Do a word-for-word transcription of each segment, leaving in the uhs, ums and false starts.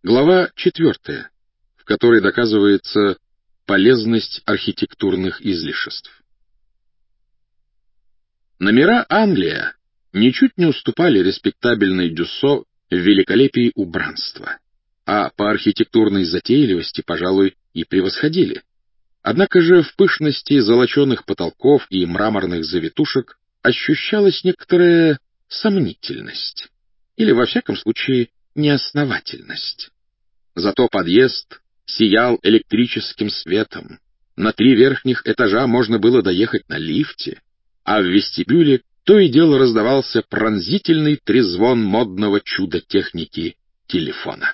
Глава четвертая, в которой доказывается полезность архитектурных излишеств. Номера «Англия» ничуть не уступали респектабельной Дюссо в великолепии убранства, а по архитектурной затейливости, пожалуй, и превосходили. Однако же в пышности золоченых потолков и мраморных завитушек ощущалась некоторая сомнительность, или, во всяком случае, неосновательность. Зато подъезд сиял электрическим светом, на три верхних этажа можно было доехать на лифте, а в вестибюле то и дело раздавался пронзительный трезвон модного чуда техники телефона.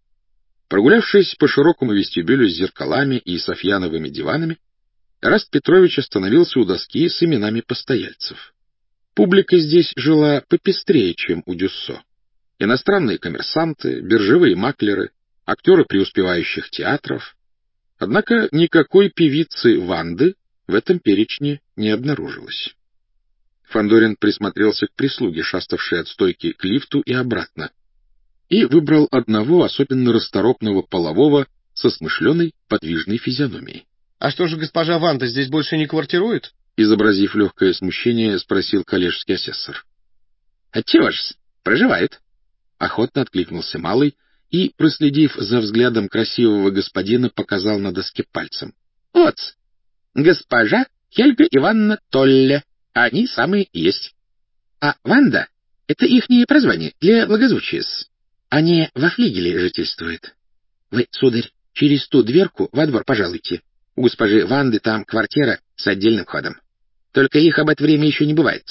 Прогулявшись по широкому вестибюлю с зеркалами и софьяновыми диванами, Эраст Петрович остановился у доски с именами постояльцев. Публика здесь жила попестрее, чем у Дюссо. Иностранные коммерсанты, биржевые маклеры, актеры преуспевающих театров. Однако никакой певицы Ванды в этом перечне не обнаружилось. Фандорин присмотрелся к прислуге, шаставшей от стойки к лифту и обратно, и выбрал одного особенно расторопного полового со смышленой подвижной физиономией. — А что же госпожа Ванда здесь больше не квартирует? — изобразив легкое смущение, спросил коллежский асессор. — Отчего ж, проживает. Охотно откликнулся малый и, проследив за взглядом красивого господина, показал на доске пальцем. — Вот, госпожа Хельга Ивановна Толле, они самые есть. А Ванда — это ихнее прозвание для благозвучия-с. Они во флигеле жительствуют. Вы, сударь, через ту дверку во двор пожалуйте. У госпожи Ванды там квартира с отдельным ходом. Только их об это время еще не бывает.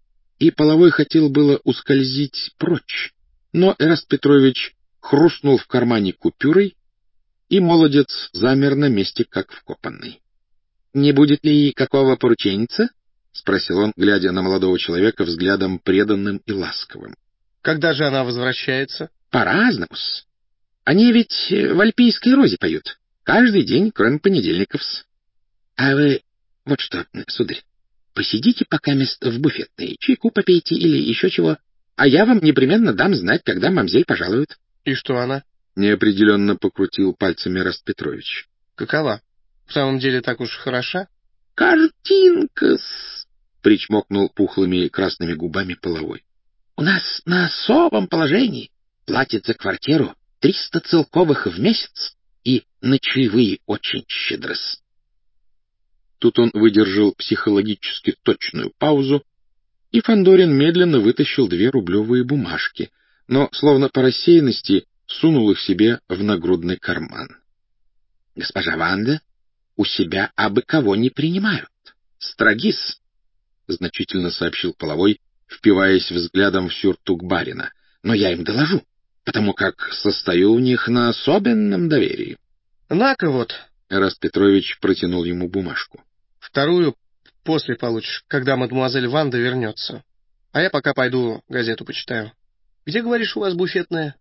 И половой хотел было ускользить прочь, но Эраст Петрович хрустнул в кармане купюрой, и молодец замер на месте, как вкопанный. — Не будет ли какого порученца? — спросил он, глядя на молодого человека взглядом преданным и ласковым. — Когда же она возвращается? — По-разному-с. Они ведь в Альпийской розе поют. Каждый день, кроме понедельников-с. А вы вот что, сударь, посидите пока мест в буфетной, чайку попейте или еще чего, а я вам непременно дам знать, когда мамзель пожалует. — И что она? — неопределенно покрутил пальцами Эраст Петрович. — Какова? В самом деле так уж хороша? — Картинка-с, — причмокнул пухлыми красными губами половой. — У нас на особом положении. Платит за квартиру триста целковых в месяц, и на чаевые очень щедрос. Тут он выдержал психологически точную паузу, и Фандорин медленно вытащил две рублевые бумажки, но, словно по рассеянности, сунул их себе в нагрудный карман. — Госпожа Ванда у себя абы кого не принимают. Строгис, — значительно сообщил половой, впиваясь взглядом в сюртук барина. — Но я им доложу, потому как состою у них на особенном доверии. — На-ка вот. Эраст Петрович протянул ему бумажку. — Вторую после получишь, когда мадемуазель Ванда вернется. А я пока пойду газету почитаю. Где, говоришь, у вас буфетная?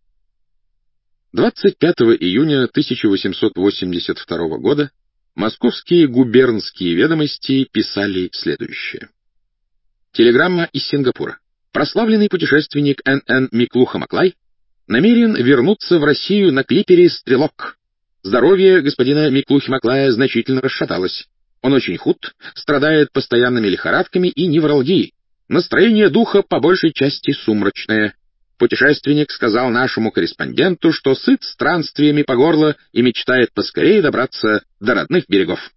двадцать пятого июня тысяча восемьсот восемьдесят второго года московские губернские ведомости писали следующее. Телеграмма из Сингапура. Прославленный путешественник Эн Эн Миклуха-Маклай намерен вернуться в Россию на клипере «Стрелок». Здоровье господина Миклухи-Маклая значительно расшаталось. Он очень худ, страдает постоянными лихорадками и невралгией. Настроение духа по большей части сумрачное. Путешественник сказал нашему корреспонденту, что сыт странствиями по горло и мечтает поскорее добраться до родных берегов.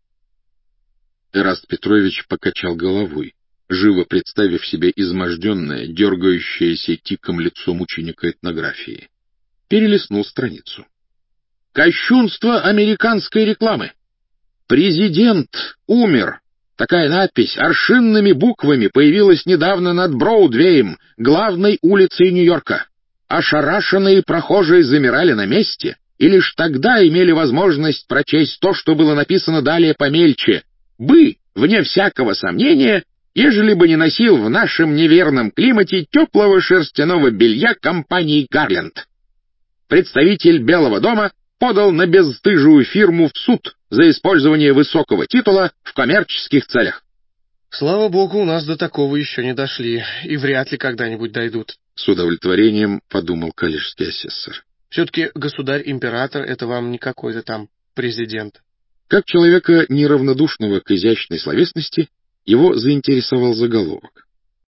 Эраст Петрович покачал головой, живо представив себе изможденное, дергающееся тиком лицо мученика этнографии. Перелистнул страницу. Кощунство американской рекламы. Президент умер. Такая надпись аршинными буквами появилась недавно над Броудвеем, главной улицей Нью-Йорка. Ошарашенные прохожие замирали на месте и лишь тогда имели возможность прочесть то, что было написано далее помельче. «Бы, вне всякого сомнения, ежели бы не носил в нашем неверном климате теплого шерстяного белья компании «Гарленд». Представитель Белого дома подал на бесстыжую фирму в суд за использование высокого титула в коммерческих целях. Слава богу, у нас до такого еще не дошли, и вряд ли когда-нибудь дойдут. С удовлетворением подумал коллежский асессор. Все-таки государь-император — это вам не какой-то там президент. Как человека, неравнодушного к изящной словесности, его заинтересовал заголовок.